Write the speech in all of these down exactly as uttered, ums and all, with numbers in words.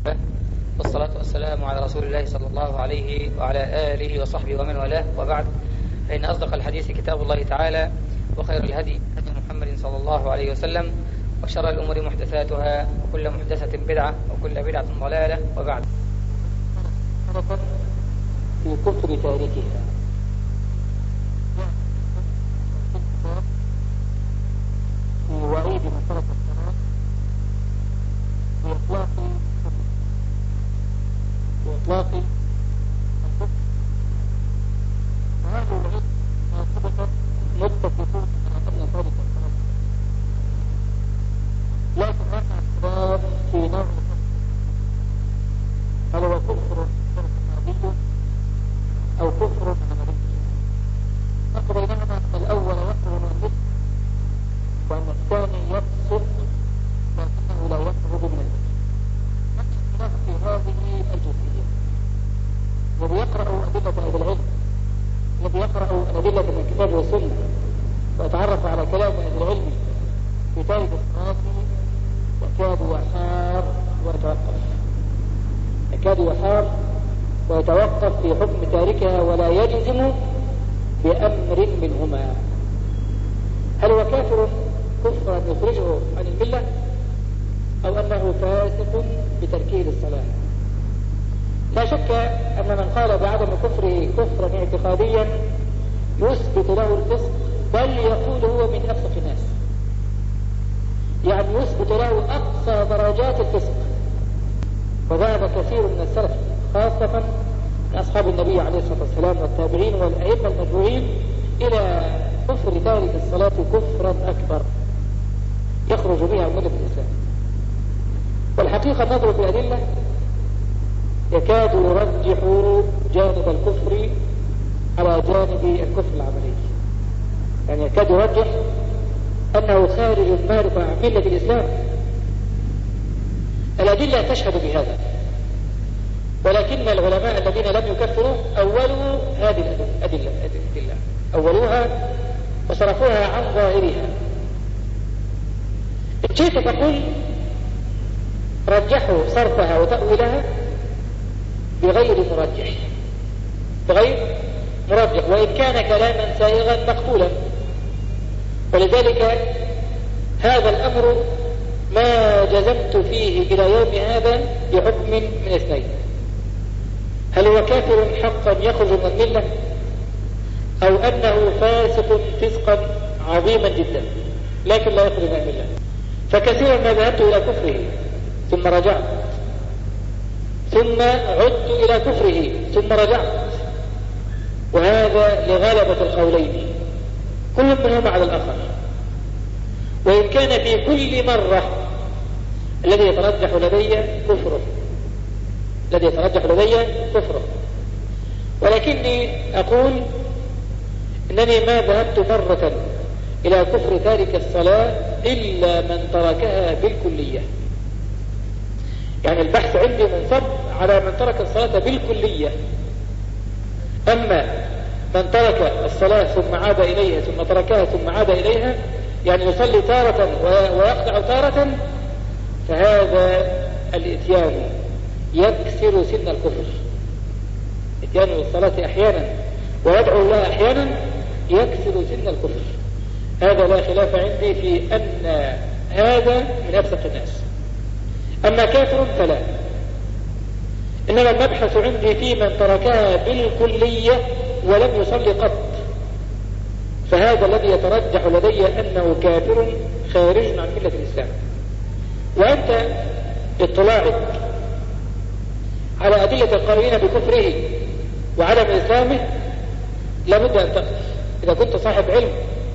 والصلاة والسلام على رسول الله صلى الله عليه وعلى آله وصحبه ومن والاه، وبعد، فإن أصدق الحديث كتاب الله تعالى، وخير الهدي هدي محمد صلى الله عليه وسلم، وشر الأمور محدثاتها، وكل محدثة بدعة، وكل بدعة ضلالة، وبعد. في كفر تاركها في وعيد من ترك الصلاة بإطلاق بإطلاق الكفر، وهذا الوعيد ما ثبت متفقون على أن تارك الصلاة، لكن هذا اختلاف في نوع الكفر، هل هو كفر اعتقادي أو كفر عملي؟ فرق بينهما الأول يخرج من الملك، وأن الثاني يفسق لكنه لا يخرج من الملك. نحن في هذه الجزئية، الذي يقرأ أدلة أهل العلم، الذي يقرأ الأدلة من الكتاب والسنة ويتعرف على كلام أهل العلم في تارك الصلاة يكاد يحار ويتوقف يكاد يحار ويتوقف في حكم تاركها ولا يجزم بأمر منهما. هل هو كافر كفرا يخرجه عن الملة، أو أنه فاسق بتركه للصلاة؟ لا شك أن من قال بعدم كفره كفرا اعتقاديا يثبت له الفسق، بل يقول هو من أفسق الناس، يعني يثبت له أقصى درجات الفسق. وذهب كثير من السلف خاصة من أصحاب النبي عليه الصلاة والسلام والتابعين والأئمة المتبوعين إلى كفر تارك الصلاة كفرا أكبر يخرج بها من ملة الإسلام. والحقيقة النظر في الأدلة يكاد يرجح جانب الكفر على جانب الكفر العملي، يعني يكاد يرجح أنه خارج مارق عن ملة الإسلام. الأدلة تشهد بهذا، ولكن العلماء الذين لم يكفروا أولوا هذه الأدلة الأدلة أولوها وصرفوها عن ظاهرها. الشيخ تقول رجحوا صرفها وتأويلها بغير مرجح بغير مرجح وإن كان كلاما سائغا مقبولا. ولذلك هذا الأمر ما جزمت فيه إلى يوم هذا بحكم من اثنين: هل هو كافر حقا يخرج من الملة، أو أنه فاسق فسقا عظيما جدا لكن لا يخرج من الملة. فكثيرا ما ذهبت إلى كفره ثم رجعت، ثم عدت إلى كفره ثم رجعت، وهذا لغلبة القولين كل منهما على الآخر. وإن كان في كل مرة الذي يترجح لدي كفره الذي يترجح لدي كفره ولكني أقول إنني ما ذهبت مرة إلى كفر تارك الصلاة إلا من تركها بالكلية. يعني البحث عندي منصب على من ترك الصلاة بالكلية. أما من ترك الصلاة ثم عاد إليها ثم تركها ثم عاد إليها، يعني يصلي تارة ويخدع تارة، فهذا الإتيان يكسر سن الكفر. إتيان للصلاة أحيانا ويدعو لها أحيانا يكسر سن الكفر. هذا لا خلاف عندي في أن هذا من أفسق الناس. أما كافر فلا. إنما المبحث عندي في من تركها بالكلية ولم يصلي قط، فهذا الذي يترجح لدي أنه كافر خارج عن ملة الإسلام. وأنت اطلاعك على أدلة القائلين بكفره وعدم إسلامه لابد أن تقف. إذا كنت صاحب علم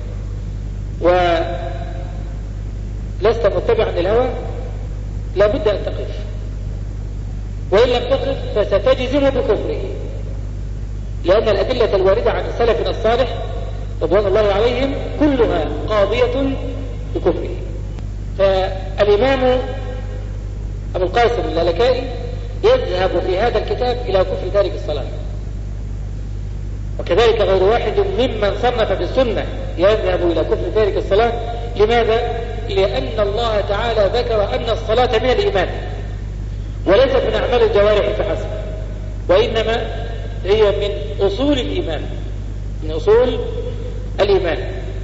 ولست متبعا للهوى لابد أن تقف، وإن لم تقف فستجزم بكفره، لأن الأدلة الواردة عن سلفنا الصالح رضوان الله عليهم كلها قاضية بكفره. فالإمام أبو القاسم اللالكائي يذهب في هذا الكتاب إلى كفر تارك الصلاة، وكذلك غير واحد ممن صنف بالسنة يذهب إلى كفر تارك الصلاة. لماذا؟ لأن الله تعالى ذكر أن الصلاة من الإيمان وليست أعمال الجوارح فحسب، وإنما هي من أصول الإيمان، من أصول الإيمان.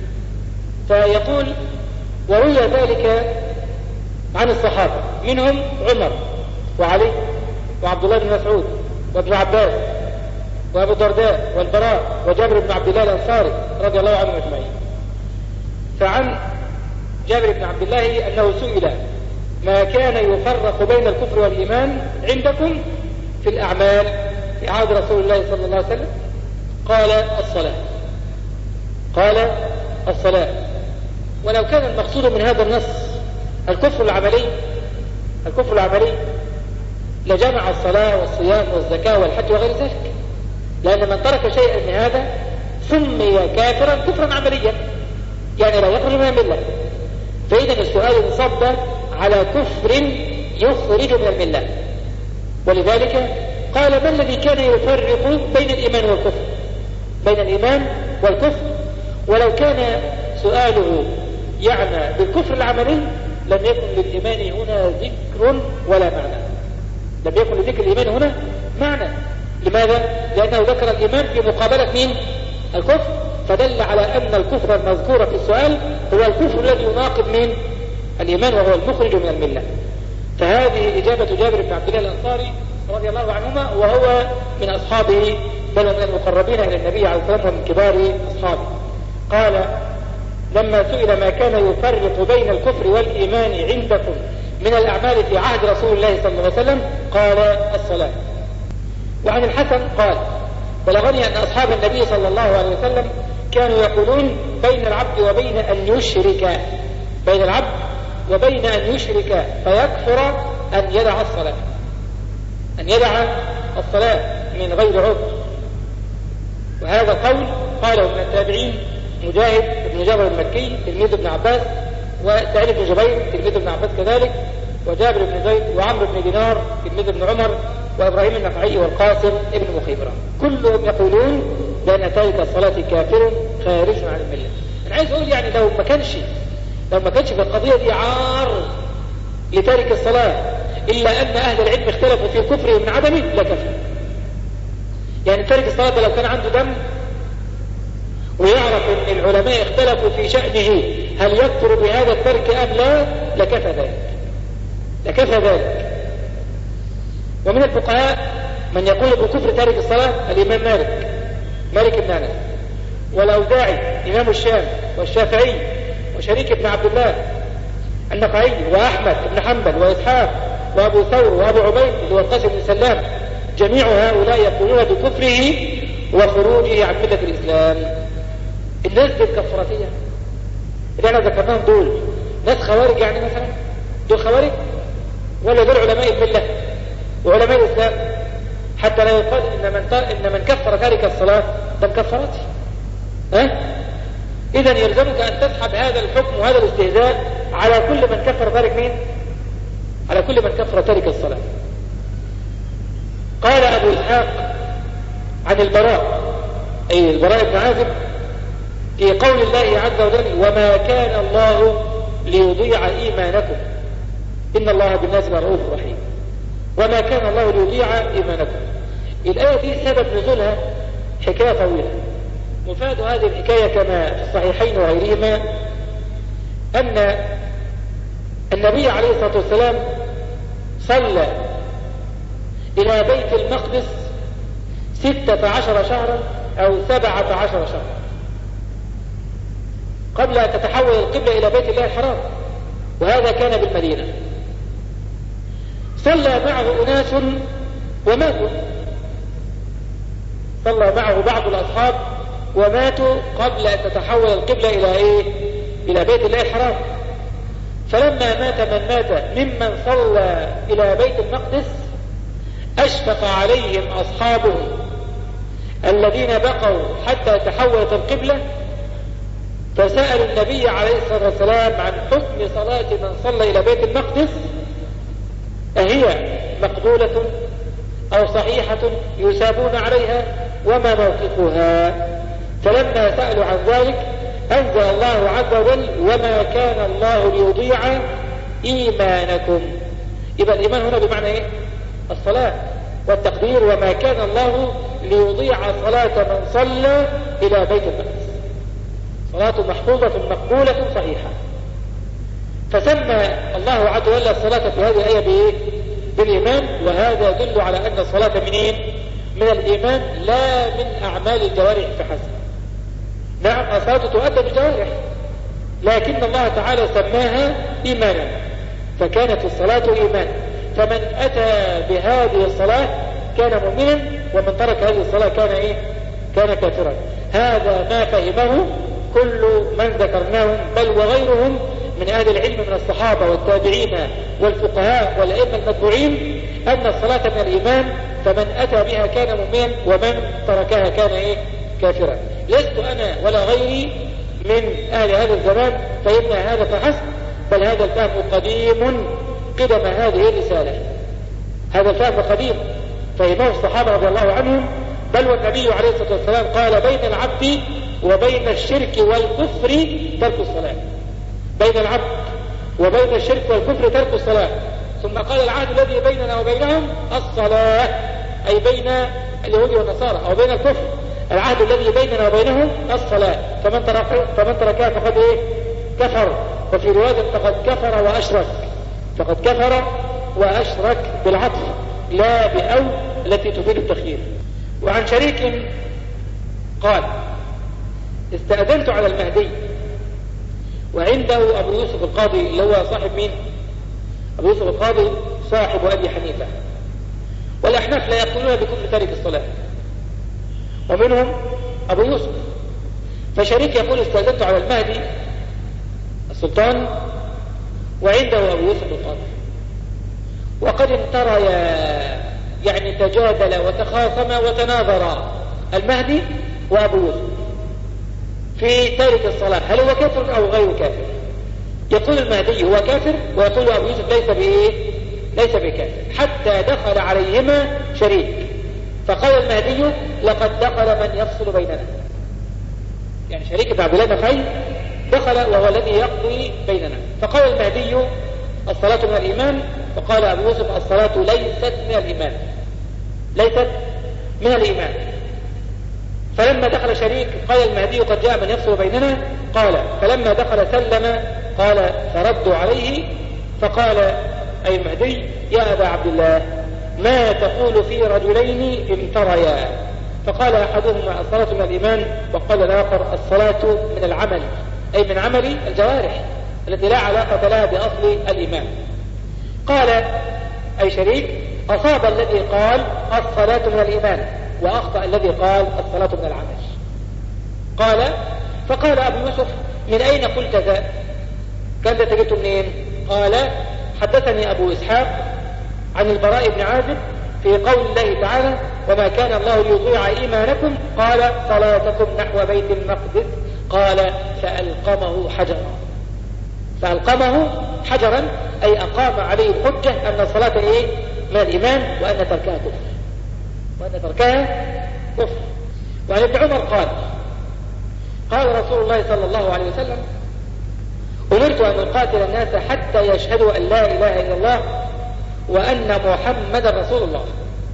فيقول وروي ذلك عن الصحابة منهم عمر وعلي وعبد الله بن مسعود وابن عباس وابو الدرداء والبراء وجابر بن عبد الله الأنصاري رضي الله عنهم أجمعين. فعن جابر بن عبد الله أنه سئل ما كان يفرق بين الكفر والإيمان عندكم في الأعمال في عهد رسول الله صلى الله عليه وسلم؟ قال الصلاة، قال الصلاة. ولو كان المقصود من هذا النص الكفر العملي الكفر العملي لجمع الصلاة والصيام والزكاة والحج وغير ذلك، لأن من ترك شيئا من هذا سمي كافرا كفرا عمليا، يعني لا يخرج من الملة. فإذا السؤال انصب على كفر يخرج من الملة، ولذلك قال ما الذي كان يفرق بين الإيمان والكفر، بين الإيمان والكفر؟ ولو كان سؤاله يعني بالكفر العملي لم يكن للإيمان هنا ذكر ولا معنى، لم يكن لذكر الإيمان هنا معنى. لماذا؟ لأنه ذكر الإيمان في مقابلة مين؟ الكفر، فدل على أن الكفر المذكور في السؤال هو الكفر الذي يناقض من الإيمان وهو المخرج من الملة. فهذه إجابة جابر بن عبد الله الأنصاري رضي الله عنهما، وهو من أصحابه بل من المقربين إلى النبي عليه الصلاة والسلام ومن كبار أصحابه. قال لما سئل ما كان يفرق بين الكفر والإيمان عندكم من الأعمال في عهد رسول الله صلى الله عليه وسلم؟ قال الصلاة. وعن الحسن قال بلغني أن أصحاب النبي صلى الله عليه وسلم كانوا يقولون بين العبد وبين أن يشرك، بين العبد وبين أن يشرك فيكفر أن يدع الصلاة، أن يدع الصلاة من غير عذر. وهذا قول قاله من التابعين مجاهد بن جبر المكي تلميذ ابن عباس، وسعيد بن جبير تلميذ ابن عباس كذلك، وجابر بن زيد وعمرو بن دينار تلميذ ابن عمر، وإبراهيم النخعي والقاسم ابن مخيبرة، كلهم يقولون بأن تارك الصلاة كافر خارج عن الملة. أنا عايز أقول يعني لو ما كانش لو ما كانش في القضية دي عار لتارك الصلاة إلا أن أهل العلم اختلفوا في كفره من عدمه لكفر. يعني تارك الصلاة لو كان عنده دم ويعرف أن العلماء اختلفوا في شأنه هل يكفر بهذا الترك أم لا لكفى ذلك، لكفى ذلك. ومن الفقهاء من يقول بكفر تارك الصلاة الإمام مالك مالك بن أنس والأوزاعي إمام الشام والشافعي وشريك بن عبد الله النخعي وأحمد بن حنبل وإسحاق وأبو ثور وأبو عبيد اللي هو القاسم بن سلام. جميع هؤلاء يقولون بكفره وخروجه عن ملة الإسلام. الناس بالكفراتية اللي احنا ذكرناهم دول ناس خوارج يعني مثلا؟ دول خوارج ولا دول علماء الملة وعلماء الإسلام؟ حتى لا يقال إن من, إن من كفر تارك الصلاة ده مكفراتي. ها؟ إذا يلزمك أن تسحب هذا الحكم وهذا الاستهزاء على كل من كفر تارك مين؟ على كل من كفر تارك الصلاة. قال أبو إسحاق عن البراء أي البراء بن عازب في قول الله عز وجل وما كان الله ليضيع إيمانكم إن الله بالناس لرؤوف رحيم. وما كان الله ليضيع إيمانكم. الآية دي سبب نزولها حكاية طويلة. مفاد هذه الحكاية كما في الصحيحين وغيرهما أن النبي عليه الصلاة والسلام صلى إلى بيت المقدس ستة عشر شهرا أو سبعة عشر شهرا قبل أن تتحول القبلة إلى بيت الله الحرام، وهذا كان بالمدينة. صلى معه أناس وماتوا، صلى معه بعض الأصحاب وماتوا قبل أن تتحول القبلة إلى إيه؟ إلى بيت الله الحرام. فلما مات من مات ممن صلى إلى بيت المقدس أشفق عليهم أصحابهم الذين بقوا حتى تحولت القبلة، فسألوا النبي عليه الصلاة والسلام عن حكم صلاة من صلى إلى بيت المقدس، أهي مقبولة أو صحيحة يسابون عليها وما موقفها؟ فلما سألوا عن ذلك أنزل الله عز وجل وما كان الله ليضيع إيمانكم. يبقى الإيمان هنا بمعنى إيه؟ الصلاة والتقدير وما كان الله ليضيع صلاة من صلى إلى بيت المقدس، صلاة محفوظة مقبولة صحيحة. فسمى الله عز وجل الصلاة في هذه الآية بإيه؟ بالإيمان، وهذا يدل على أن الصلاة منين؟ من الإيمان لا من أعمال الجوارح فحسب. نعم الصلاة تؤدى بالجوارح، لكن الله تعالى سماها إيمانا، فكانت الصلاة إيمان. فمن أتى بهذه الصلاة كان مؤمنا، ومن ترك هذه الصلاة كان إيه؟ كان كافرا. هذا ما فهمه كل من ذكرناهم بل وغيرهم من أهل العلم من الصحابة والتابعين والفقهاء والأئمة المتبوعين، أن الصلاة من الإيمان، فمن أتى بها كان مؤمنا ومن تركها كان إيه؟ كافرا. لست أنا ولا غيري من أهل هذا الزمان فإن هذا فحسب، بل هذا الفهم قديم قدم هذه الرسالة. هذا الفهم قديم فهمه الصحابة رضي الله عنهم، بل والنبي عليه الصلاة والسلام قال بين العبد وبين الشرك والكفر ترك الصلاة. بين العبد وبين الشرك والكفر ترك الصلاة. ثم قال العهد الذي بيننا وبينهم الصلاة، أي بين اليهود والنصارى، أو بين الكفر. العهد الذي بيننا وبينهم الصلاة، فمن ترك فمن تركها فقد إيه؟ كفر. وفي رواية فقد كفر وأشرك، فقد كفر وأشرك بالعطف لا بأو التي تفيد التخيير. وعن شريك قال استأذنت على المهدي وعنده أبو يوسف القاضي، اللي هو صاحب مين؟ أبو يوسف القاضي صاحب أبي حنيفة، والأحناف لا يقولون بكفر تارك الصلاة، ومنهم أبو يوسف. فشريك يقول استأذنت على المهدي السلطان وعنده أبو يوسف القاضي، وقد انتريا، يعني تجادل وتخاصم وتناظرا المهدي وأبو يوسف في تارك الصلاة، هل هو كافر أو غير كافر؟ يقول المهدي هو كافر، ويقول أبو يوسف ليس بإيه؟ ليس بكافر، حتى دخل عليهما شريك فقال المهدي لقد دخل من يفصل بيننا. يعني شريك بن عبد الله نخعي دخل وهو الذي يقضي بيننا. فقال المهدي الصلاة من الإيمان، فقال أبو يوسف الصلاة ليست من الإيمان، ليست من الإيمان. فلما دخل شريك قال المهدي قد جاء من يفصل بيننا، قال فلما دخل سلم، قال فردوا عليه، فقال أي المهدي يا أبا عبد الله ما تقول في رجلين امتريا؟ فقال أحدهما الصلاة من الإيمان، وقال الآخر الصلاة من العمل، أي من عمل الجوارح التي لا علاقة لها بأصل الإيمان. قال أي شريك أصاب الذي قال الصلاة من الإيمان، وأخطأ الذي قال الصلاة من العمل. قال فقال أبو يوسف من أين قلت ذا؟ كان ذا تجدت منين؟ قال حدثني أبو إسحاق عن البراء بن عازب في قول الله تعالى وما كان الله ليضيع إيمانكم، قال صلاتكم نحو بيت المقدس، قال فألقمه حجرا. فألقمه حجرا أي أقام عليه الحجة أن الصلاة إيه؟ من الإيمان، وأن تركها كفر، وأن تركها كفر. وعن ابن عمر قال قال رسول الله صلى الله عليه وسلم أمرت أن أقاتل الناس حتى يشهدوا أن لا إله إلا الله وأن محمد رسول الله،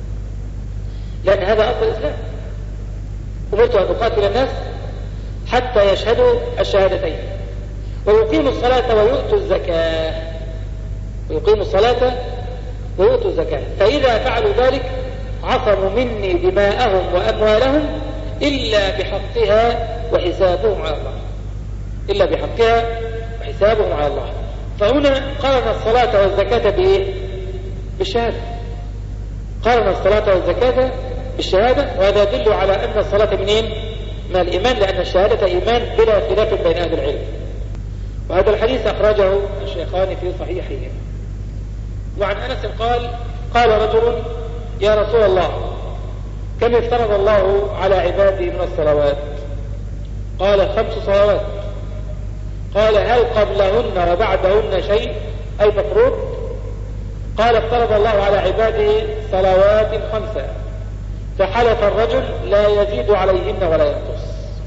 لأن هذا أصل الإسلام. أمرت أن أقاتل الناس حتى يشهدوا الشهادتين ويقيموا الصلاة ويؤتوا الزكاة، ويقيموا الصلاة ويؤتوا الزكاة، فإذا فعلوا ذلك عصموا مني دماءهم وأموالهم إلا بحقها وحسابهم على الله، إلا بحقها وحسابهم على الله. فهنا قارن الصلاة والزكاة بإيه؟ بالشهادة. قارن الصلاة والزكاة بالشهادة، وهذا يدل على أن الصلاة منين؟ من الإيمان، لأن الشهادة إيمان بلا خلاف بين أهل العلم. وهذا الحديث أخرجه الشيخان في صحيحهما. وعن أنس قال قال رجل يا رسول الله كم افترض الله على عباده من الصلوات؟ قال خمس صلوات. قال هل قبلهن وبعدهن شيء أي مفروض؟ قال افترض الله على عباده صلوات خمسة، فحلف الرجل لا يزيد عليهن ولا ينقص.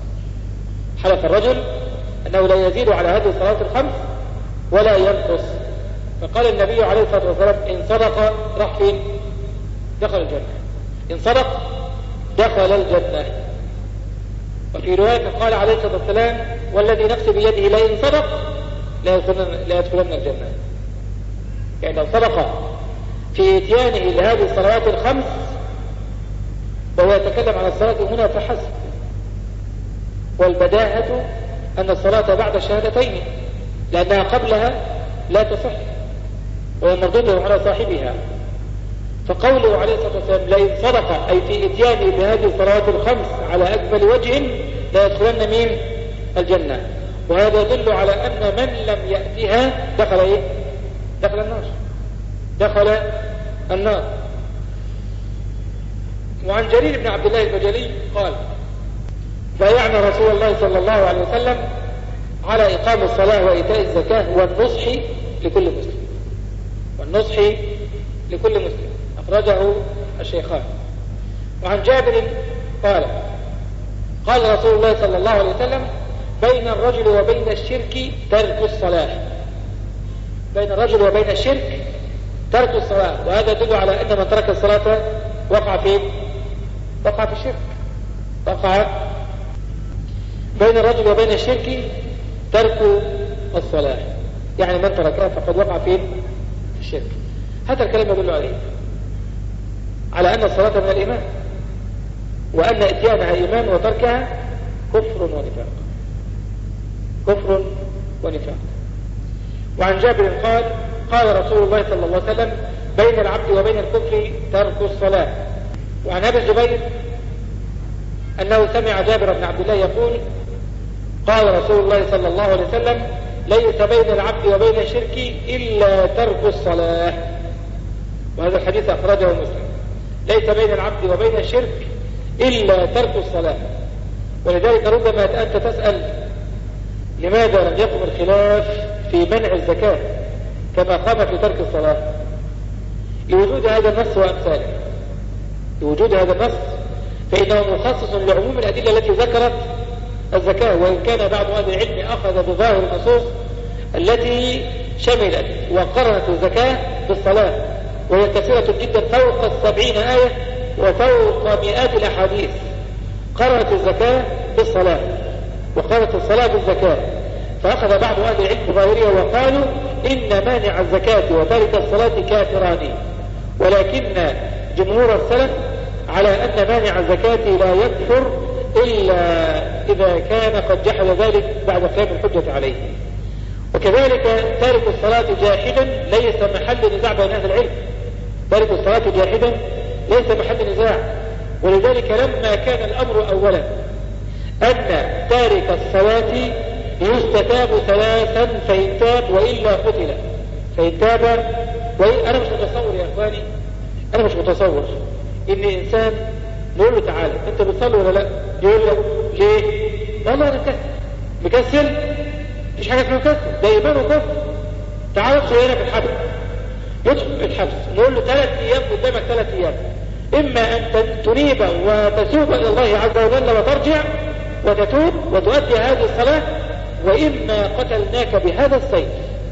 حلف الرجل أنه لا يزيد على هذه الصلوات الخمس ولا ينقص. فقال النبي عليه الصلاة والسلام إن صدق راح فين؟ دخل الجنة، إن صدق دخل الجنة. وفي رواية قال عليه الصلاة والسلام والذي نفسي بيده لئن صدق لا يدخلن, لا يدخلن الجنة. يعني لو صدق في إتيانه لهذه الصلوات الخمس وهو يتكلم عن الصلاة هنا فحسب، والبداهة أن الصلاة بعد الشهادتين لأنها قبلها لا تصح وهي مردودة على صاحبها. فقوله عليه الصلاة والسلام لئن صدق أي في إتيانه بهذه الصلوات الخمس على أكمل وجه لا يدخلن من الجنة. وهذا يدل على أن من لم يأتها دخل إيه؟ دخل النار دخل النار. وعن جرير بن عبد الله البجلي قال بايعنا رسول الله صلى الله عليه وسلم على إقام الصلاة وإيتاء الزكاة والنصح لكل مسلم والنصح لكل مسلم أخرجه الشيخان. وعن جابر قال قال رسول الله صلى الله عليه وسلم بين الرجل وبين الشرك ترك الصلاة. بين الرجل وبين الشرك ترك الصلاة. وهذا يدل على أن من ترك الصلاة وقع في وقع في الشرك. وقع بين الرجل وبين الشرك ترك الصلاة، يعني من تركها فقد وقع في الشرك. هذا الكلام يدل عليه على أن الصلاة من الإيمان، وأن إتيانها إيمان وتركها كفر ونفاق. كفر ونفاق. وعن جابر قال قال رسول الله صلى الله عليه وسلم بين العبد وبين الكفر ترك الصلاة. وعن أبي الزبير أنه سمع جابر بن عبد الله يقول قال رسول الله صلى الله عليه وسلم ليس بين العبد وبين الشرك إلا ترك الصلاة. وهذا الحديث أخرجه مسلم. ليس بين العبد وبين الشرك إلا ترك الصلاة. ولذلك ربما أنت تسأل لماذا لم يقم الخلاف في منع الزكاة كما قام في ترك الصلاة؟ لوجود هذا النص وأمثاله. لوجود هذا النص فإنه مخصص لعموم الأدلة التي ذكرت الزكاة، وإن كان بعض أهل العلم أخذ بظاهر النصوص التي شملت وقرنت الزكاة بالصلاة، وهي كثيرة جدا فوق السبعين آية وفوق مئات الأحاديث قرنت الزكاة بالصلاة وقرنت الصلاة بالزكاة. فأخذ بعض أهل العلم بظاهرها وقالوا إن مانع الزكاة وتارك الصلاة كافران، ولكن جمهور السلف على أن مانع الزكاة لا يكفر إلا إذا كان قد جحد ذلك بعد قيام الحجة عليه. وكذلك تارك الصلاة جاحدا ليس محل نزاع بين أهل العلم. تارك الصلاة جاحدا ليس محل نزاع. ولذلك لما كان الأمر أولا أن تارك الصلاة يستتاب ثلاثا فإن تاب وإلا قتل. فإن تاب وإن أنا مش متصور يا أخواني، أنا مش متصور إن إنسان نقول له تعالى أنت بتصلي ولا لا؟ يقول له ليه؟ والله أنا مكسل. مكسل؟ مفيش حاجة اسمها مكسل، ده إيمان وكفر. تعال ادخل هنا في الحبس. يدخل في الحبس نقول له ثلاث أيام قدامك ثلاث أيام، إما أن تنيب وتتوب إلى الله عز وجل وترجع وتتوب وتؤدي هذه الصلاة، وإما قتلناك بهذا السيف.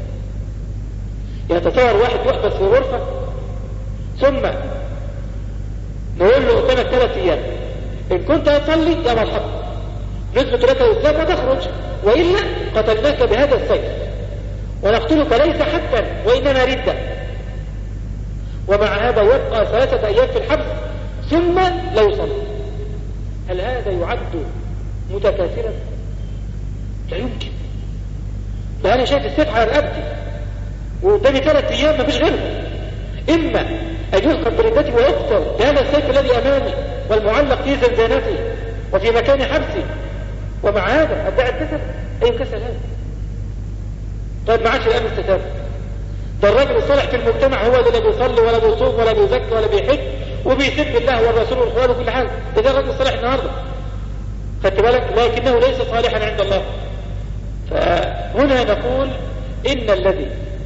يتصور واحد يحبس في غرفة ثم نقول له قدامك ثلاث أيام، إن كنت هتصلي يا مرحبا نثبت لك الإسلام وتخرج، وإلا قتلناك بهذا السيف ونقتلك ليس حدا وإنما ردة. ومع هذا يبقى ثلاثة أيام في الحبس ثم لا يصلي. هل هذا يعد متكاثرا؟ لا يمكن. ده أنا شايف السيف على رقبتي وقدامي ثلاث أيام ما فيش غيره، إما أن يلقى بردتي ويقتل بهذا السيف الذي أمامي والمعلق في زنزانتي وفي مكان حبسي، ومع هذا أدعي الكسل. أي كسل هذا؟ طيب ما عادش الآن استتاب. ده الراجل الصالح في المجتمع هو اللي لا بيصلي ولا بيصوم ولا بيزكي ولا بيحج وبيسب الله والرسول والإخوان وكل حاجة، ده الراجل الصالح النهارده. خدت بالك؟ لكنه ليس صالحا عند الله. فهنا نقول إن الذي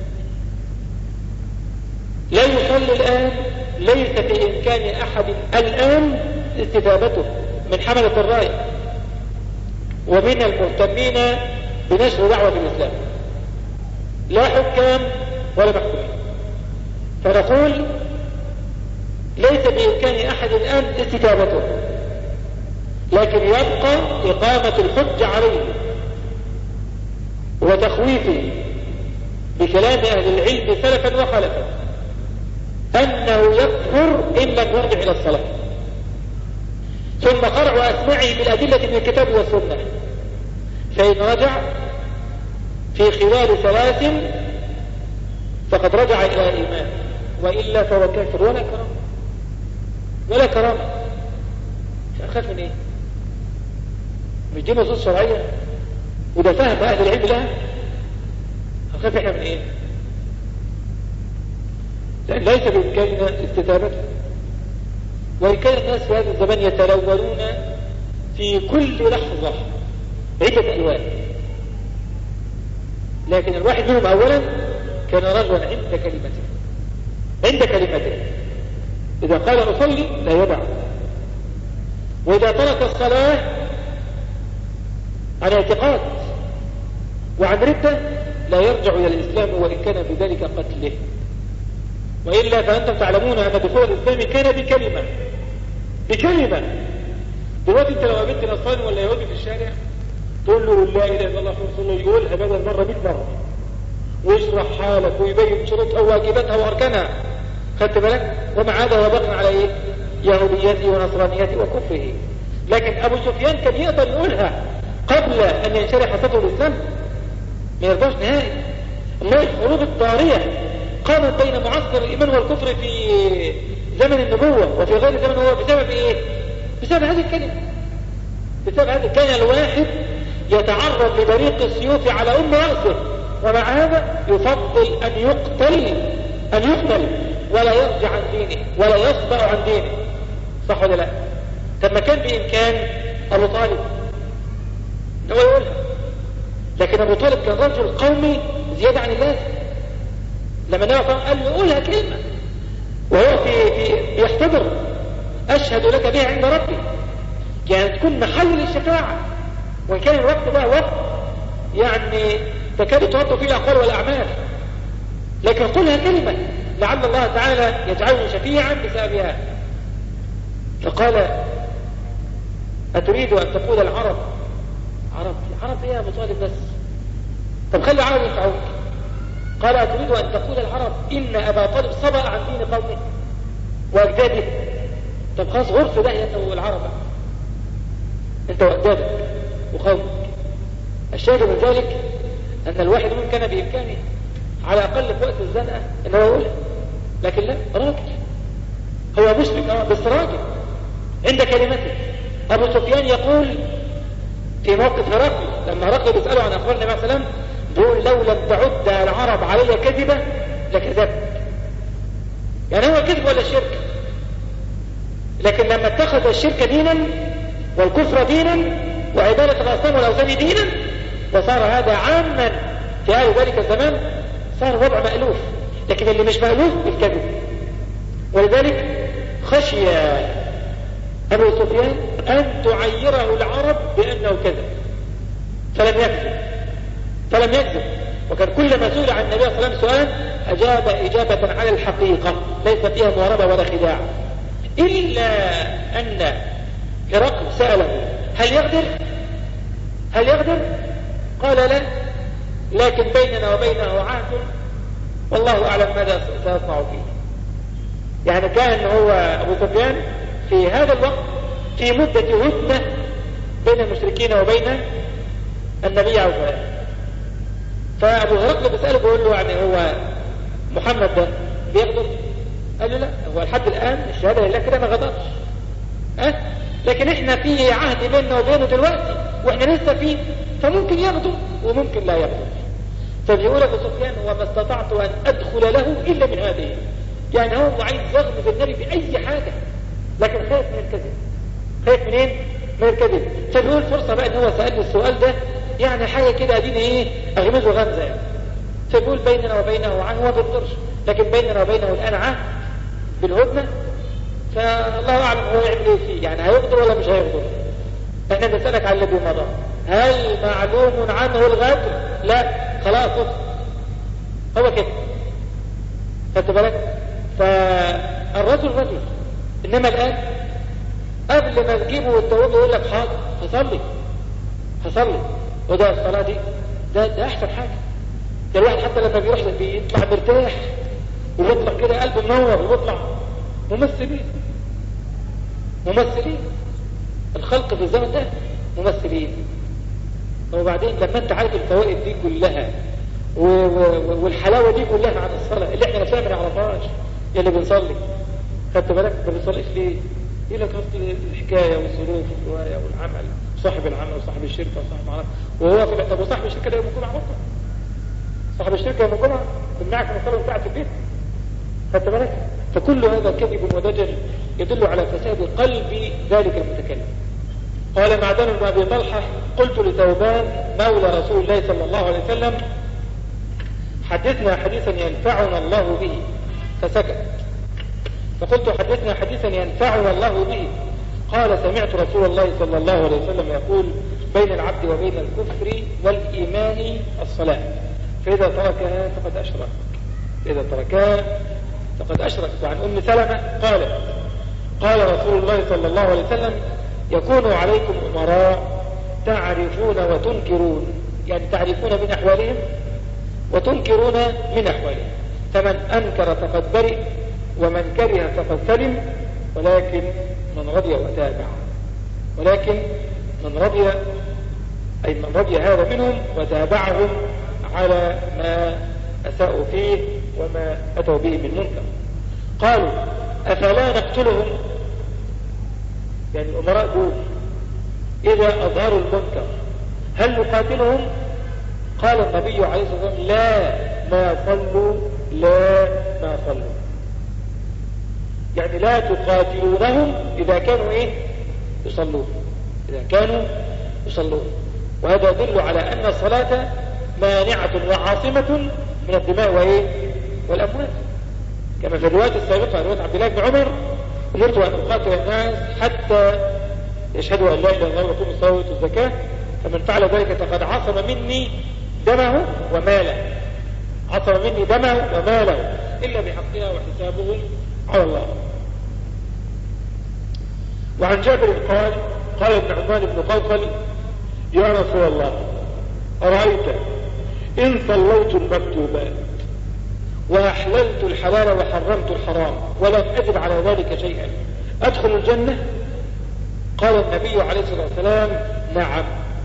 لا يصلي الآن ليس في إمكان أحد الآن استتابته من حملة الراية ومن المهتمين بنشر دعوة الإسلام، لا حكام ولا محكومين. فنقول ليس بإمكان أحد الآن استتابته، لكن يبقى إقامة الحجة عليه وتخويفه بكلام أهل العلم سلفا وخلفا أنه يكفر إن لم يرجع إلى الصلاة، ثم قرع أسمعه بالأدلة من الكتاب والسنة، فإن رجع في خلال ثلاث فقد رجع إلى الإيمان، وإلا فهو كافر ولا كرامة ولا كرامة. أخاف من إيه؟ مش دي نصوص شرعية وده فهم أهل العلم لها؟ أخاف إحنا من إيه؟ لأن ليس بإمكاننا استتابته، وإن كان الناس في هذا الزمان يتلونون في كل لحظة عدة ألوان، لكن الواحد منهم أولا كان رجلا عند كلمته عند كلمته إذا قال أصلي لا يدع، وإذا ترك الصلاة عن اعتقاد وعن ردة لا يرجع إلى الإسلام وإن كان بذلك قتله، وإلا فأنتم تعلمون أن دخول الإسلام كان بكلمة بكلمة. دلوقتي أنت لو قابلت نصراني ولا يهودي في الشارع تقول له لا إله إلا الله محمد رسول الله، يقولها بدل مرة مئة مرة ويشرح حالك ويبين شروطها وواجباتها وأركانها، خدت بالك؟ ومع هذا هو بقى على إيه؟ يهوديته ونصرانيته وكفره. لكن أبو سفيان كان يقدر يقولها قبل أن ينشرح صدره الإسلام، ما يرضاش نهائي. الله الحروب الطارية قامت بين معسكر الإيمان والكفر في زمن النبوة وفي غير زمن هو بسبب إيه؟ بسبب هذه الكلمة، بسبب هذه. كان الواحد يتعرض لبريق السيوف على أم رأسه، ومع هذا يفضل أن يقتل أن يقتل ولا يرجع عن دينه ولا يصبع عن دينه، صح ولا لا؟ طب ما كان بإمكان أبو طالب هو يقولها، لكن أبو طالب كان رجل قومي زيادة عن اللازم. لما نعطى قال له قولها كلمة وهو في, في يحتضر أشهد لك بها عند ربي، يعني تكون محل للشفاعة، وإن كان الوقت ده وقت يعني تكاد توضع فيه الأقوال والأعمال، لكن قولها كلمة لعل الله تعالى يجعله شفيعا بسببها. فقال أتريد أن تقول العرب عرب عرب إيه يا أبو طالب بس؟ طب خلي العرب ينفعوك. قال أتريد أن تقول العرب إن أبا طالب صبأ عن دين قومه وأجداده؟ طب خلاص غرف ده يتوه العرب أنت وأجدادك وقومك. الشاهد من ذلك أن الواحد منهم كان بإمكانه على الأقل في وقت الزنقة أنه يقولها، لكن لا، راجل هو مسلم بس راجل عند كلمته. أبو سفيان يقول في موقف هرقل لما هرقل بيسأله عن أخبار النبي عليه السلام، بيقول لو لم تعد العرب علي كذبة لكذبت. يعني هو الكذب ولا الشرك؟ لكن لما اتخذ الشرك دينا والكفر دينا وعبادة الأصنام والأوثان دينا وصار هذا عاما في أهل ذلك الزمان، صار وضع مألوف. لكن اللي مش مألوف الكذب، ولذلك خشي أبو سفيان أن تعيره العرب بأنه كذب فلم يكذب فلم يكذب وكان كلما سئل عن النبي صلى الله عليه وسلم سؤال أجاب إجابة على الحقيقة ليس فيها مواربة ولا خداع، إلا أن هرقل سأله هل يقدر هل يقدر قال لا، لكن بيننا وبينه عهد والله أعلم ماذا سيصنع فيه. يعني كان هو أبو سفيان في هذا الوقت في مدة هدنة بين المشركين وبين النبي عليه الصلاة والسلام. فأبو هرقل بيسأله بيقول له يعني هو محمد ده بيغدر؟ قال له لا، هو لحد الآن الشهادة لله كده ما غدرش، أه؟ لكن احنا في عهد بيننا وبينه دلوقتي واحنا لسه فيه، فممكن يغدر وممكن لا يغدر. فبيقول أبو سفيان وما استطعت أن أدخل له إلا من هذه، يعني هو عايز يغمز النبي بأي حاجة لكن خايف من الكذب. خايف منين؟ من الكذب. فبيقول فرصة بقى ان هو سألني السؤال ده يعني حاجة كده اديني ايه اغمزه غمزة يعني. فبيقول بيننا وبينه عهد، هو بيقدرش لكن بيننا وبينه الآن عهد بالهدنة، فالله أعلم هو يعمل ايه فيه، يعني هيغدر ولا مش هيغدر. احنا بنسألك على الذي مضى هل معلوم عنه الغدر؟ لا، خلاص هو كده. خدت بالك؟ فالرجل رجل إنما الآن قبل ما تجيبه وتدوبه يقول لك حاضر هصلي هصلي. وده الصلاة دي ده, ده أحسن حاجة. ده الواحد حتى لما بيروح بيطلع مرتاح ويطلع كده قلبه منور ويطلع ممثلين ممثلين الخلق في الزمن ده ممثلين. وبعدين لما انت عارف الفوائد دي كلها و... و... والحلاوة دي كلها عن الصلاة اللي احنا نفسنا ما نعرفهاش اللي بنصلي، خدت بالك ما بنصليش ليه؟ يقول لك اصل الحكاية والظروف والرواية والعمل صاحب العمل وصاحب الشركة وصاحب عمل وهو في طب وصاحب الشركة ده يوم الجمعة برضه صاحب الشركة يوم الجمعة تمنعك من الصلاة بتاعت البيت، خدت بالك؟ فكل هذا كذب ودجل يدل على فساد قلب ذلك المتكلم. قال معدن بن ابي طلحه قلت لثوبان مولى رسول الله صلى الله عليه وسلم حدثنا حديثا ينفعنا الله به فسكت. فقلت حدثنا حديثا ينفعنا الله به. قال سمعت رسول الله صلى الله عليه وسلم يقول بين العبد وبين الكفر والإيمان الصلاة فإذا تركها فقد أشرك إذا تركها فقد أشرك. وعن أم سلمة قالت قال رسول الله صلى الله عليه وسلم يكون عليكم أمراء تعرفون وتنكرون، يعني تعرفون من أحوالهم وتنكرون من أحوالهم، فمن أنكر فقد برئ ومن كره فقد سلم، ولكن من رضي وتابع ولكن من رضي أي من رضي هذا منهم وتابعهم على ما أساءوا فيه وما أتوا به من منكر. قالوا أفلا نقتلهم، يعني الأمراء دول إذا أظهروا المنكر هل نقاتلهم؟ قال النبي عليه الصلاة والسلام لا ما صلوا لا ما صلوا، يعني لا تقاتلونهم إذا كانوا إيه يصلون إذا كانوا يصلون. وهذا يدل على أن الصلاة مانعة وعاصمة من الدماء وإيه والأموال، كما في الرواية السابقة رواية عبد الله بن عمر أمرت أن أقاتل الناس حتى يشهدوا أن لا إله إلا الله ويقيموا الصلاة ويؤتوا الزكاة فمن فعل ذلك فقد عصم مني دمه وماله عصم مني دمه وماله إلا بحقها وحسابهم على الله. وعن جابر قال قال ابن عمان بن قوقل يا رسول الله أرأيت إن صليت المكتوبات وأحللت الحلال وحرمت الحرام ولم أجد على ذلك شيئا أدخل الجنة؟ قال النبي عليه الصلاة والسلام نعم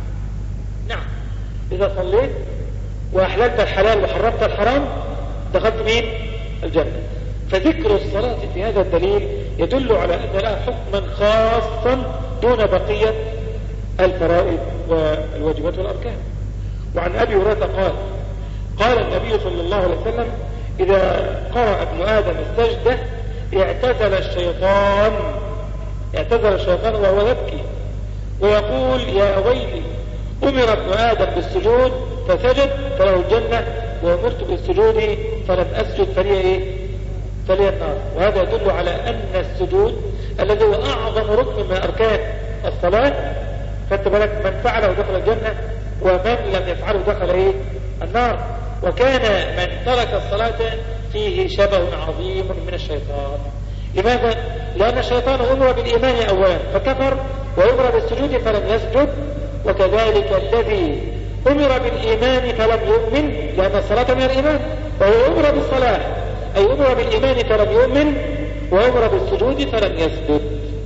نعم إذا صليت وأحللت الحلال وحرمت الحرام دخلت مين؟ الجنة. فذكر الصلاة في هذا الدليل يدل على أن لها حكما خاصا دون بقية الفرائض والواجبات والأركان. وعن أبي هريرة قال قال النبي صلى الله عليه وسلم إذا قرأ ابن آدم السجدة اعتزل الشيطان اعتزل الشيطان وهو يبكي ويقول يا ويلي أمر ابن آدم بالسجود فسجد فله الجنة وأمرت بالسجود فلم أسجد فلي إيه فلي النار. وهذا يدل على أن السجود الذي هو أعظم ركن من أركان الصلاة خدت بالك من فعله دخل الجنة ومن لم يفعله دخل إيه النار. وكان من ترك الصلاة فيه شبه عظيم من الشيطان. لماذا؟ لأن الشيطان أمر بالإيمان أولا فكفر وأمر بالسجود فلم يسجد، وكذلك الذي أمر بالإيمان فلم يؤمن لأن الصلاة من الإيمان وهو أمر بالصلاة أي أمر بالإيمان فلم يؤمن وأمر بالسجود فلم يسجد.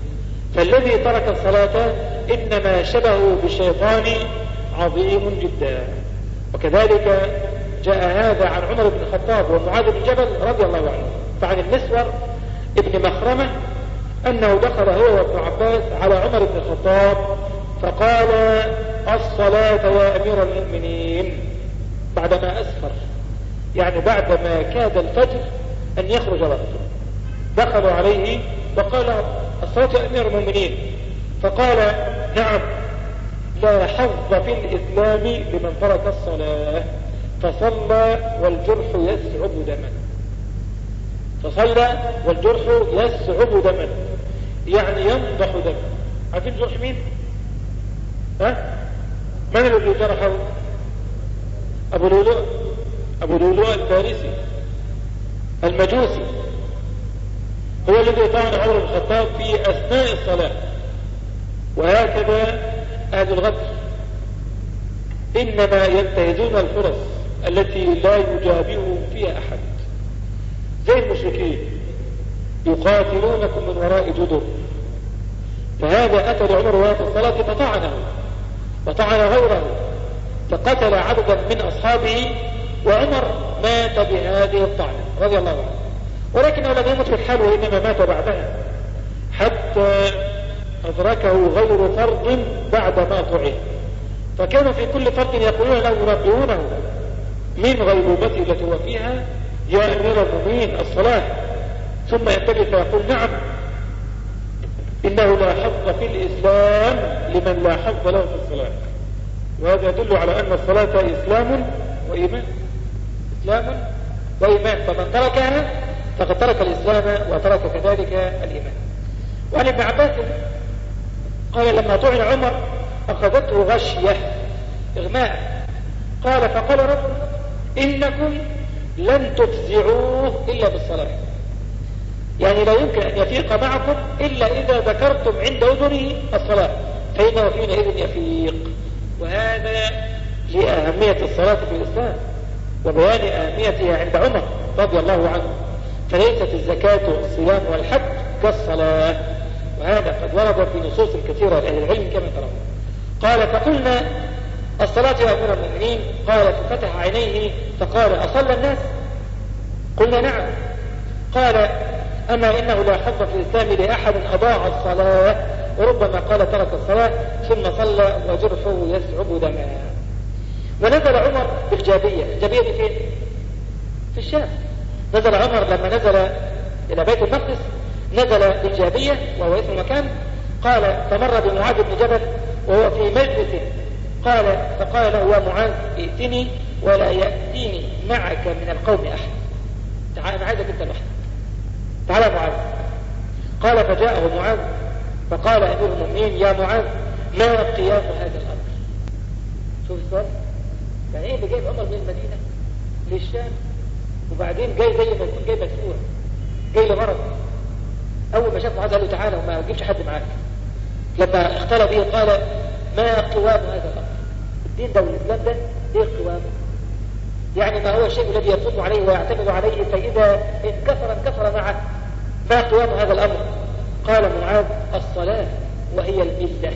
فالذي ترك الصلاة إنما شبهه بالشيطان عظيم جدا. وكذلك جاء هذا عن عمر بن الخطاب ومعاذ بن جبل رضي الله عنه. فعن المسور ابن مخرمة أنه دخل هو وابن عباس على عمر بن الخطاب فقال الصلاة يا أمير المؤمنين بعدما أسفر، يعني بعدما كاد الفجر أن يخرج وقته دخلوا عليه وقال الصلاة يا أمير المؤمنين فقال نعم لا حظ في الإسلام لمن ترك الصلاة فصلى والجرح يسعب دما فصلى والجرح يسعب دما يعني ينضح دما. عارفين جرح مين؟ ها؟ من الذي جرحه؟ أبو لؤلؤ أبو لؤلؤ الفارسي المجوسي هو الذي طعن عمر بن الخطاب في أثناء الصلاة. وهكذا أهل الغدر إنما ينتهزون الفرص التي لا يجابههم فيها أحد، زي المشركين يقاتلونكم من وراء جدر، فهذا أتى لعمر وهو في الصلاة فطعنه وطعن غيره فقتل عددا من أصحابه، وعمر مات بهذه الطعنة رضي الله عنه، ولكنه لم يمت في الحال وإنما مات بعدها حتى أدركه غير فرد بعد ما طعن. فكانوا في كل فرد يقولون له ينبئونه من غيبوبته التي هو فيها: يا أمير المؤمنين الصلاة. ثم ينتبه فيقول: نعم، إنه لا حظ في الإسلام لمن لا حظ له في الصلاة. وهذا يدل على أن الصلاة إسلام وإيمان، إسلام وإيمان، فمن تركها فقد ترك الإسلام وترك كذلك الإيمان. وعن ابن عباس قال: لما طعن عمر أخذته غشية إغماء، قال: فقال رب إنكم لن تفزعوه إلا بالصلاة، يعني لا يمكن أن يفيق معكم إلا إذا ذكرتم عند أذنه الصلاة، فإنه حينئذ يفيق. وهذا لأهمية الصلاة في الإسلام وبيان أهميتها عند عمر رضي الله عنه، فليست الزكاة والصيام والحج كالصلاة، وهذا قد ورد في نصوص كثيرة لأهل العلم كما ترون. قال: فقلنا الصلاة يا أمير المؤمنين، قال: ففتح عينيه فقال: أصلى الناس؟ قلنا: نعم. قال: أما إنه لا حظ في الإسلام لأحد أضاع الصلاة، وربما قال ترك الصلاة ثم صلى وجرحه يسعب دماء. ونزل عمر بالجابية. الجابية دي فين؟ في الشام. نزل عمر لما نزل إلى بيت المقدس نزل بالجابية وهو اسم مكان. قال: فمر بمعاذ بن جبل وهو في مجلس، قال فقال له: يا معاذ ائتني ولا يأتيني معك من القوم أحد، تعال أنا عايزك أنت لوحدك، تعال معاذ. قال: فجاءه معاذ فقال: أمير المؤمنين يا معاذ ما قيام هذا الأمر؟ شوف السؤال، يعني ايه اللي جايب عمر من المدينة للشام وبعدين جاي زي ما يكون جاي مدفوع، جاي لغرض. أول ما شاف معاذ قال له: تعالى وما تجيبش حد معاك. لما اختلى به قال: ما قوام هذا الأمر؟ الدين ده والإسلام ده ايه قوامه؟ يعني ما هو الشيء الذي يقوم عليه ويعتمد عليه، فإذا انكسر انكسر معه. ما قوام هذا الأمر؟ قال معاذ: الصلاة وهي الملة.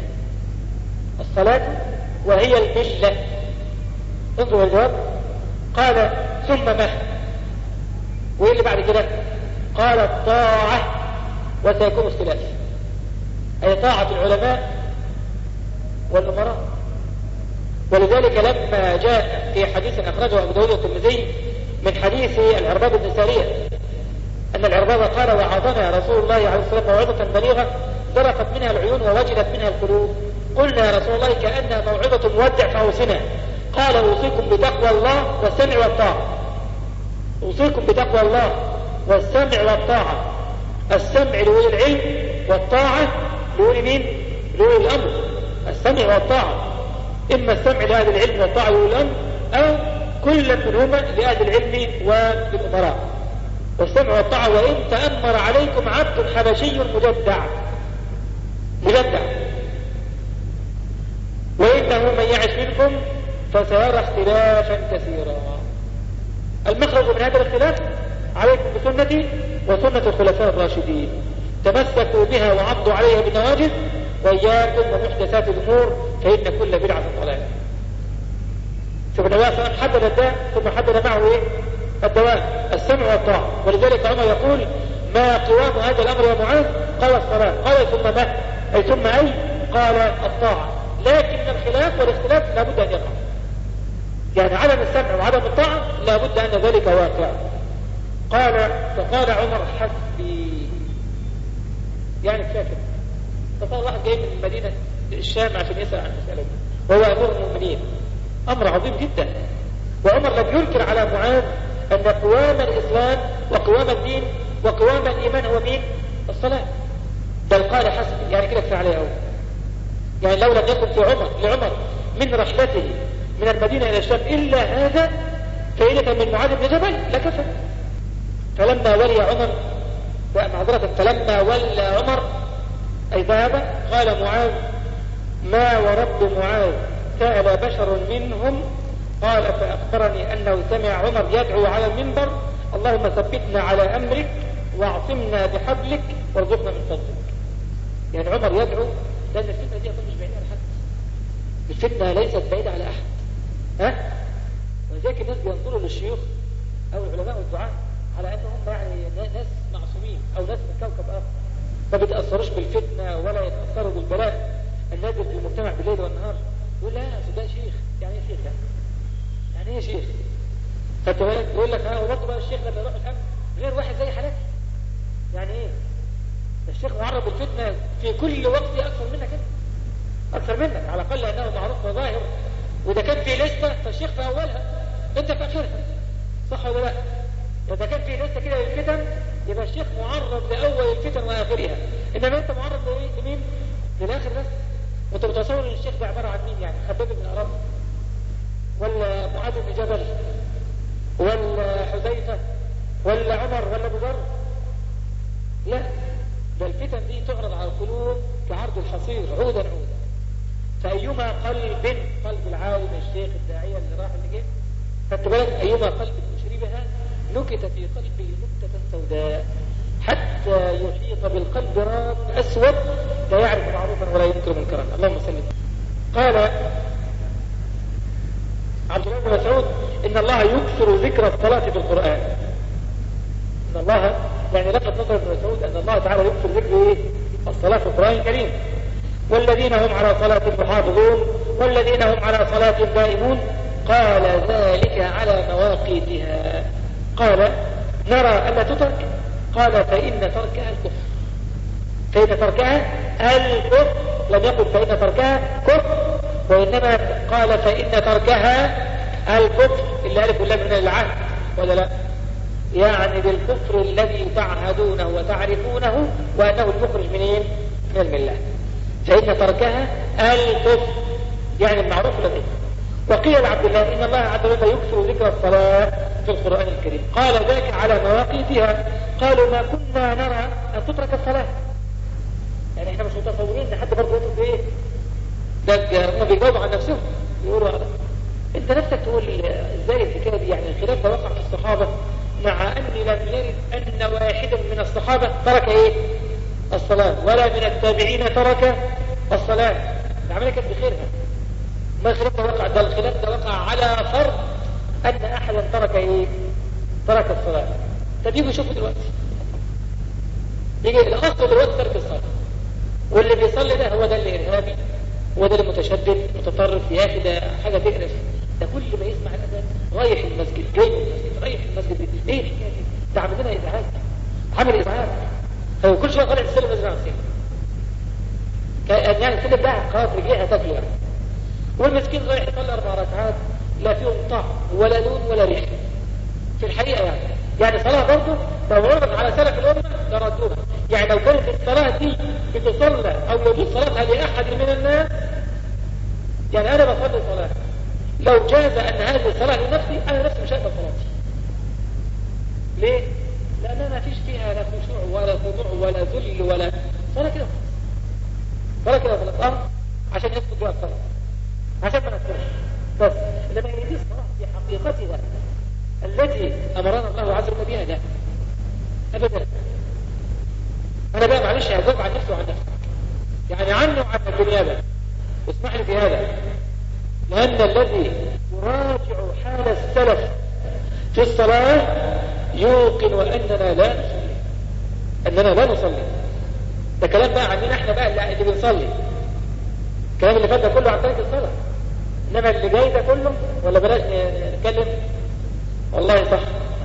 الصلاة وهي الملة. انظروا الجواب. قال: ثم ما؟ وايه اللي بعد كده؟ قال: الطاعة وسيكون اختلاف، أي طاعة العلماء والأمراء. ولذلك لما جاء في حديث أخرجه أبو داود والترمذي من حديث العرباض بن سارية أن العرباض قال: وعظنا رسول الله عليه الصلاة والسلام موعظة بليغة ذرفت منها العيون ووجلت منها القلوب. قلنا يا رسول الله كأنها موعظة مودع فأوصنا. قال: أوصيكم بتقوى الله والسمع والطاعة. أوصيكم بتقوى الله والسمع والطاعة. السمع لأولي العلم والطاعة لأولي مين؟ لأولي الأمر. السمع والطاعة إما السمع لأهل العلم والطاعة لأولي الأمر، أو كل منهما لأهل العلم والأمراء. والسمع والطاعة وإن تأمر عليكم عبد حبشي مجدع مجدع وإنه من يعش منكم فسيرى اختلافا كثيرا. المخرج من هذا الاختلاف: عليكم بسنتي وسنة الخلفاء الراشدين، تمسكوا بها وعضوا عليها بالنواجذ، وإياكم ومحدثات الأمور فإن كل بدعة ضلالة. شوف النبي صلى الله عليه وسلم حدد الداء ثم حدد معه ايه؟ الدواء، السمع والطاعة. ولذلك عمر يقول: ما قوام هذا الأمر يا معاذ؟ قال: الصلاة. قال: ثم ما؟ أي ثم أي؟ قال: الطاعة. لكن الخلاف والاختلاف لابد أن يقع، يعني عدم السمع وعدم الطاعة لابد أن ذلك واقع. قال: فقال عمر: حسبي، يعني كافر. فقال واحد جاي من المدينة الشام عشان يسأل عن المسألة دي وهو أمير المؤمنين، أمر عظيم جدا. وعمر لم ينكر على معاذ أن قوام الإسلام وقوام الدين وقوام الإيمان هو مين؟ الصلاة. بل قال: حسبي، يعني كده كفى عليه أول. يعني لو لم يكن في عمر لعمر من رحلته من المدينة إلى الشام إلا هذا فإذا من معاذ بن جبل لكفى. فلما ولي عمر معذرة فلما ولى عمر أي ذهب قال معاذ ما ورب معاذ سأل بشر منهم قال فأخبرني أنه سمع عمر يدعو على المنبر اللهم ثبتنا على أمرك واعصمنا بحبلك وارزقنا من فضلك. يعني عمر يدعو لأن الفتنة دي أصلا مش بعيدة على حد، الفتنة ليست بعيدة على أحد. ها؟ ولذلك الناس بينظروا للشيوخ أو العلماء والدعاء على أنهم يعني ناس معصومين أو ناس من كوكب آخر ما بيتأثروش بالفتنة ولا يتأثروا بالبلاء النازل في المجتمع بالليل والنهار. يقول لا ده شيخ، يعني ايه شيخ؟ يعني ايه شيخ؟ فتقول يقول لك ها وبرضه بقى الشيخ لما يروح الأمن غير واحد زي حالاتي. يعني ايه؟ الشيخ معرض بالفتنة في كل وقت أكثر منك كده، أكثر منك على الأقل أنه معروف وظاهر، وإذا كان في لستة فالشيخ في أولها أنت في آخرها، صح ولا لا؟ إذا كان في لستة كده للفتن يبقى الشيخ معرض لأول الفتن وآخرها، إنما أنت معرض لمين؟ للآخر بس. وأنت متصور أن الشيخ ده عبارة عن مين؟ يعني خباب بن أرام ولا معاذ بن جبل ولا حذيفة ولا عمر ولا أبو ذر؟ لا، ده الفتن دي تعرض على القلوب كعرض الحصير عودا عودا. فأيما قلب، قلب العالم الشيخ الداعية اللي راح اللي جه، خدت بالك، أيما قلب مشربها نكت في قلبه نكتة سوداء حتى يحيط بالقلب راب أسود لا يعرف معروفا ولا ينكر منكرا. اللهم صل. قال عبد الله بن مسعود إن الله يكثر ذكر الصلاة في القرآن. إن الله يعني لقد نظر ابن مسعود أن الله تعالى يكثر ذكر إيه؟ الصلاة في القرآن الكريم. والذين هم على صلاة محافظون والذين هم على صلاة دائمون. قال ذلك على مواقيتها. قال نرى ألا تترك؟ قال فإن تركها الكفر. فإن تركها الكفر، لم يقل فإن تركها كفر، وإنما قال فإن تركها الكفر اللي ألف الله من العهد ولا لا؟ يعني بالكفر الذي تعهدونه وتعرفونه وأنه المخرج منين؟ من الملة. فإن تركها الكفر يعني المعروف لديه. وقيل عبد الله إن الله عز وجل يكثر ذكر الصلاة في القرآن الكريم. قال ذلك على مواقيتها. قالوا ما كنا نرى أن تترك الصلاة. يعني احنا مش متصورين ان حد برضه يترك ايه؟ ده هم بيجاوبوا عن نفسهم يقولوا هذا. انت نفسك تقول ازاي الحكايه دي؟ يعني الخلاف ده وقع في الصحابه، مع اني لم يرد ان واحدا من الصحابه ترك ايه؟ الصلاه، ولا من التابعين ترك الصلاه. العمليه كانت بخيرها. ما الخلاف ده وقع؟ ده الخلاف ده وقع على فرض ان احدا ترك ايه؟ ترك الصلاه. طب يجوا يشوفوا دلوقتي. يجي الاصل دلوقتي ترك الصلاه. واللي بيصلي ده هو ده اللي إرهابي، هو ده اللي متشدد متطرف. يا أخي ده حاجة تقرف. ده كل ما يسمع الأذان رايح المسجد جاي من المسجد رايح المسجد. إيه الحكاية دي؟ ده عمل لنا إزعاج، عمل إزعاج. هو كل شوية طالع السلم يزرع السلم، يعني السلم ده خلاص رجليها تاكله يعني. والمسكين رايح يصلي أربع ركعات لا فيهم طعم ولا لون ولا ريحة في الحقيقة. يعني يعني صلاة برضه لو عرضت على سلف الأمة لردوها. يعني لو كانت الصلاة دي بتصلى أو يجوز صلاتها لأحد من الناس، يعني أنا بصلي صلاة لو جاز أن هذه الصلاة لنفسي، أنا نفسي مش هقبل صلاتي. ليه؟ لأن ما فيش فيها لا خشوع ولا خضوع ولا ذل ولا صلاة كده. صلاة كده صلاة أه عشان يسقط بها الصلاة، عشان ما نذكرش بس. لما يجي الصلاة في حقيقتها التي أمرنا الله عز وجل بها، لا أبدا. أنا بقى معلش هجاوب عن نفسي وعن نفسي، يعني عنه وعن الدنيا بقى. اسمح لي بهذا، لأن الذي يراجع حال السلف في الصلاة يوقن أننا لا نصلي، أننا لا نصلي. ده كلام بقى عننا احنا بقى اللي بنصلي. الكلام اللي فات ده كله عن ترك الصلاة، إنما اللي جاي ده كله ولا بلاش نتكلم. والله صح.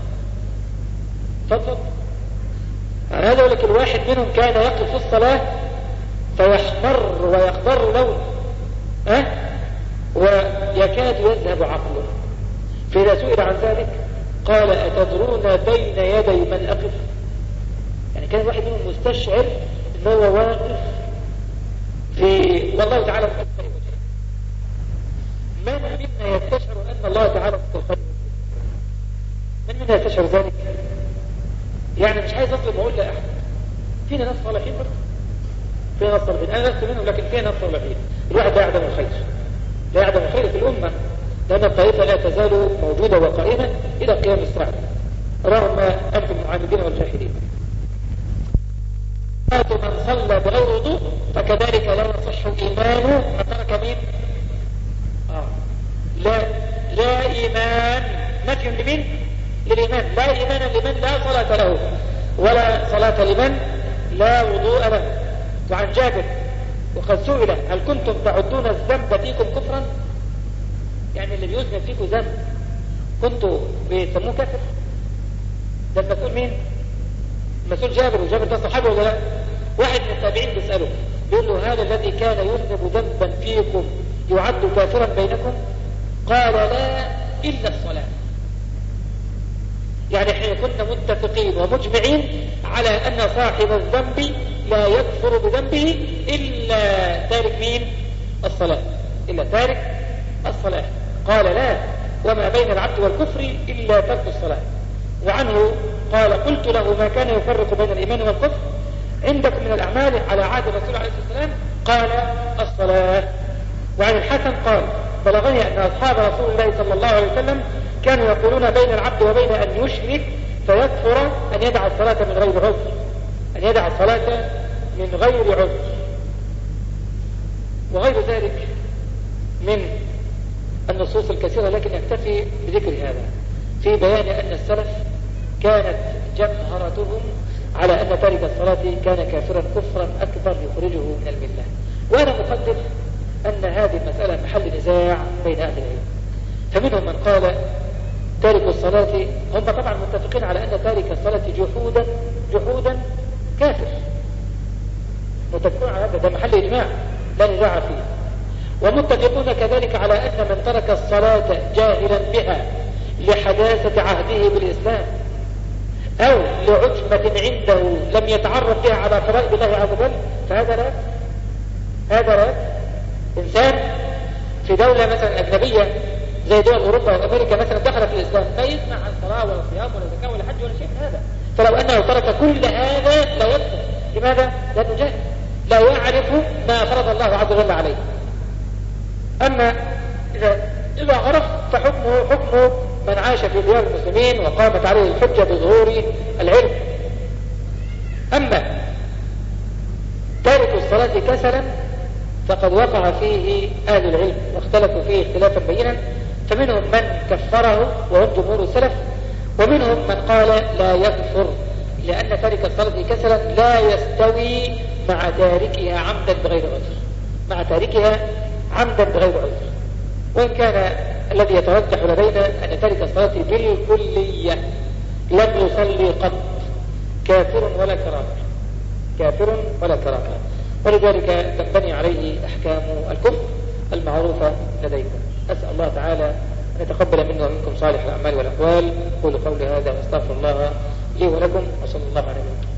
فضل يعني هذا لك الواحد منهم كان يقف في الصلاة فيحمر ويخضر لون أه؟ ويكاد يذهب عقله. فإذا سئل عن ذلك قال أتدرون بين يدي من أقف؟ يعني كان الواحد منهم مستشعر أنه هو واقف في والله تعالى مستقبل وجهه. من منا يستشعر أن الله تعالى مستقبل؟ من منا يستشعر ذلك؟ يعني مش عايز أظلم وأقول لا أحد، فينا ناس صالحين برضه، فينا ناس صالحين، أنا لست منهم لكن فينا ناس صالحين. الواحد لا يعدم الخير، لا يعدم الخير في الأمة، لأن الطائفة لا تزال موجودة وقائمة إلى قيام الساعة رغم أنف المعاندين والجاحدين. من صلى بغير وضوء فكذلك لا يصح إيمانه من ترك مين؟ آه. لا لا إيمان، نفي لمن؟ للإيمان. لا إيمان لمن لا صلاة له، ولا صلاة لمن لا وضوء له. وعن جابر وقد سئل هل كنتم تعدون الذنب فيكم كفرا؟ يعني اللي بيذنب فيكم ذنب كنتوا بيسموه كافر؟ ده المسؤول مين؟ المسؤول جابر، وجابر ده صحابي ولا لا؟ واحد من التابعين بيسأله بيقول له هذا الذي كان يذنب ذنبا فيكم يعد كافرا بينكم؟ قال لا إلا الصلاة. يعني احنا كنا متفقين ومجمعين على أن صاحب الذنب لا يكفر بذنبه إلا تارك مين؟ الصلاة، إلا تارك الصلاة. قال لا، وما بين العبد والكفر إلا ترك الصلاة. وعنه قال قلت له ما كان يفرق بين الإيمان والكفر عندكم من الأعمال على عهد الرسول عليه الصلاة والسلام؟ قال الصلاة. وعن الحسن قال بلغني أن أصحاب رسول الله صلى الله عليه وسلم كانوا يقولون بين العبد وبين أن يشرك فيكفر أن يدع الصلاة من غير عذر، أن يدع الصلاة من غير عذر. وغير ذلك من النصوص الكثيرة، لكن يكتفي بذكر هذا في بيان أن السلف كانت جمهرتهم على أن تارك الصلاة كان كافرا كفرا أكبر يخرجه من الملة. وأنا مقدر أن هذه المسألة محل نزاع بين أهل العلم، فمنهم من قال تارك الصلاة، هم طبعا متفقين على أن تارك الصلاة جحودا جحودا كافر، متفقون على هذا، ده محل إجماع لا نزاع فيه. ومتفقون كذلك على أن من ترك الصلاة جاهلا بها لحداثة عهده بالإسلام أو لعجمة عنده لم يتعرف بها على فرائض الله عز وجل فهذا لا. هذا لا. إنسان في دولة مثلا أجنبية زي دول أوروبا وأمريكا مثلا دخل في الإسلام لا يسمع عن صلاة ولا صيام ولا زكاة ولا حج ولا شيء من هذا، فلو أنه ترك كل هذا لا يكفر. لماذا؟ لأنه جاهل لا يعرف ما فرض الله عز وجل عليه. أما إذا إذا عرف فحكمه حكمه من عاش في ديار المسلمين وقامت عليه الحجة بظهور العلم. أما تارك الصلاة كسلا فقد وقع فيه أهل العلم واختلفوا فيه اختلافا بينا، فمنهم من كفره وهم جمهور السلف، ومنهم من قال لا يكفر لأن تارك الصلاة كسلا لا يستوي مع تاركها عمدا بغير عذر، مع تاركها عمدا بغير عذر. وإن كان الذي يترجح لدينا أن تارك الصلاة بالكلية لم يصلي قط كافر ولا كرامة، كافر ولا كرامة، ولذلك تنبني عليه أحكام الكفر المعروفة لديكم. أسأل الله تعالى أن يتقبل منا ومنكم صالح الأعمال والأقوال. قولوا قولي هذا واستغفر الله لي ولكم، وصلى الله عليه وسلم.